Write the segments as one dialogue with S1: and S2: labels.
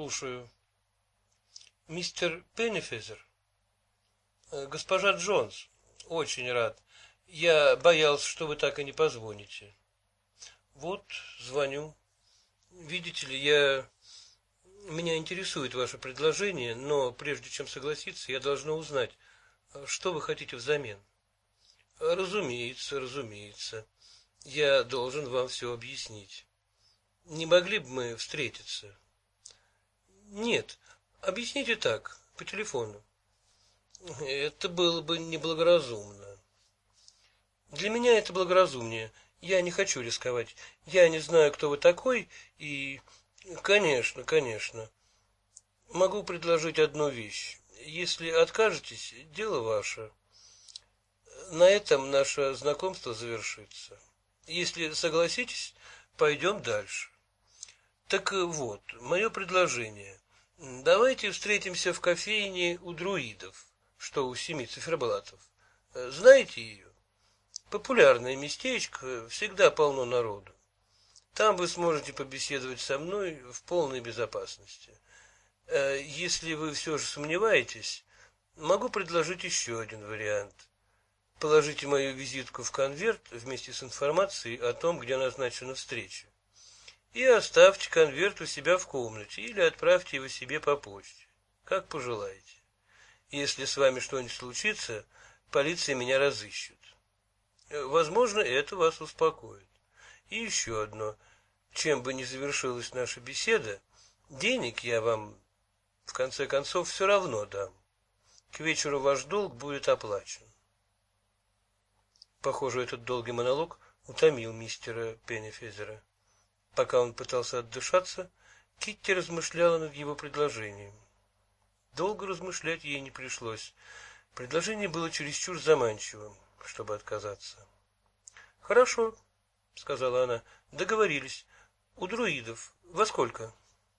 S1: слушаю. Мистер Пеннифизер? Госпожа Джонс, очень рад. Я боялся, что вы так и не позвоните. Вот, звоню. Видите ли, меня интересует ваше предложение, но прежде чем согласиться, я должна узнать, что вы хотите взамен. Разумеется, разумеется. Я должен вам все объяснить. Не могли бы мы встретиться? Нет, объясните так, по телефону. Это было бы неблагоразумно. Для меня это благоразумнее. Я не хочу рисковать. Я не знаю, кто вы такой, и... Конечно, конечно. Могу предложить одну вещь. Если откажетесь, дело ваше. На этом наше знакомство завершится. Если согласитесь, пойдем дальше. Так вот, мое предложение. Давайте встретимся в кофейне у друидов, что у 7 циферблатов. Знаете ее? Популярное местечко, всегда полно народу. Там вы сможете побеседовать со мной в полной безопасности. Если вы все же сомневаетесь, могу предложить еще один вариант. Положите мою визитку в конверт вместе с информацией о том, где назначена встреча. И оставьте конверт у себя в комнате или отправьте его себе по почте, как пожелаете. Если с вами что-нибудь случится, полиция меня разыщет. Возможно, это вас успокоит. И еще одно. Чем бы ни завершилась наша беседа, денег я вам, в конце концов, все равно дам. К вечеру ваш долг будет оплачен. Похоже, этот долгий монолог утомил мистера Пеннифизера. Пока он пытался отдышаться, Китти размышляла над его предложением. Долго размышлять ей не пришлось. Предложение было чересчур заманчивым, чтобы отказаться. «Хорошо», — сказала она, — «договорились. У друидов. Во сколько?»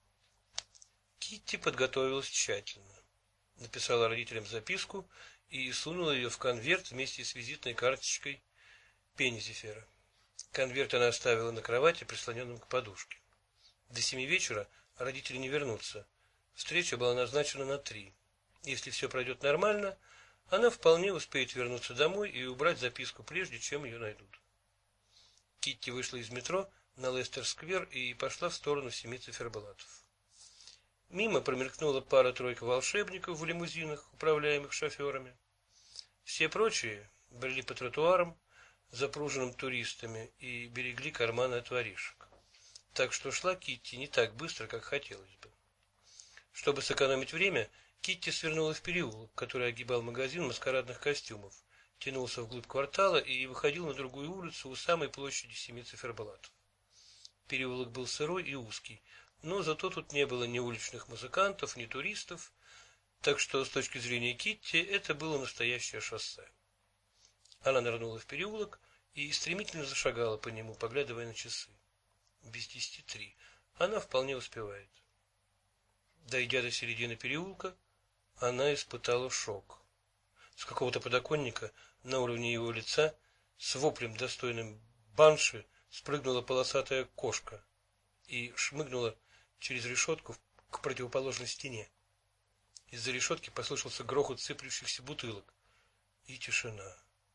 S1: Китти подготовилась тщательно. Написала родителям записку и сунула ее в конверт вместе с визитной карточкой Пеннифизера. Конверт она оставила на кровати, прислоненном к подушке. До 7 вечера родители не вернутся. Встреча была назначена на 3. Если все пройдет нормально, она вполне успеет вернуться домой и убрать записку, прежде чем ее найдут. Китти вышла из метро на Лестер-сквер и пошла в сторону 7 циферблатов. Мимо промелькнула пара-тройка волшебников в лимузинах, управляемых шоферами. Все прочие брели по тротуарам, запруженным туристами, и берегли карманы от воришек. Так что шла Китти не так быстро, как хотелось бы. Чтобы сэкономить время, Китти свернула в переулок, который огибал магазин маскарадных костюмов, тянулся вглубь квартала и выходил на другую улицу у самой площади 7 циферблатов. Переулок был сырой и узкий, но зато тут не было ни уличных музыкантов, ни туристов, так что с точки зрения Китти это было настоящее шоссе. Она нырнула в переулок и стремительно зашагала по нему, поглядывая на часы. Без 10:03. Она вполне успевает. Дойдя до середины переулка, она испытала шок. С какого-то подоконника на уровне его лица с воплем, достойным банши, спрыгнула полосатая кошка и шмыгнула через решетку к противоположной стене. Из-за решетки послышался грохот сыплющихся бутылок и тишина.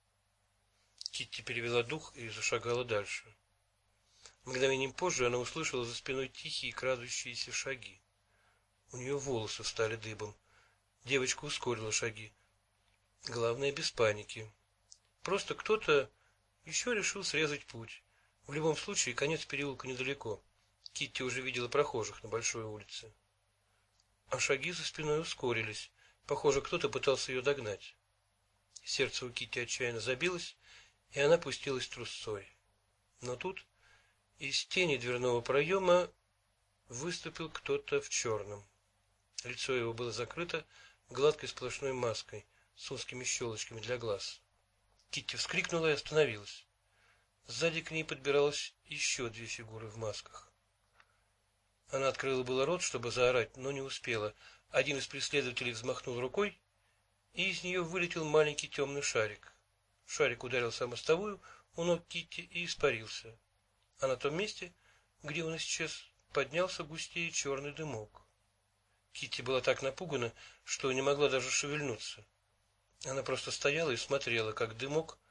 S1: Китти перевела дух и зашагала дальше. Мгновением позже она услышала за спиной тихие крадущиеся шаги. У нее волосы встали дыбом. Девочка ускорила шаги. Главное, без паники. Просто кто-то еще решил срезать путь. В любом случае, конец переулка недалеко. Китти уже видела прохожих на большой улице. А шаги за спиной ускорились. Похоже, кто-то пытался ее догнать. Сердце у Китти отчаянно забилось, и она пустилась трусцой. Но тут из тени дверного проема выступил кто-то в черном. Лицо его было закрыто гладкой сплошной маской с узкими щелочками для глаз. Китти вскрикнула и остановилась. Сзади к ней подбиралось еще 2 фигуры в масках. Она открыла было рот, чтобы заорать, но не успела. Один из преследователей взмахнул рукой, и из нее вылетел маленький темный шарик. Шарик ударился о мостовую у ног Китти и испарился. А на том месте, где он исчез, поднялся густее черный дымок. Китти была так напугана, что не могла даже шевельнуться. Она просто стояла и смотрела, как дымок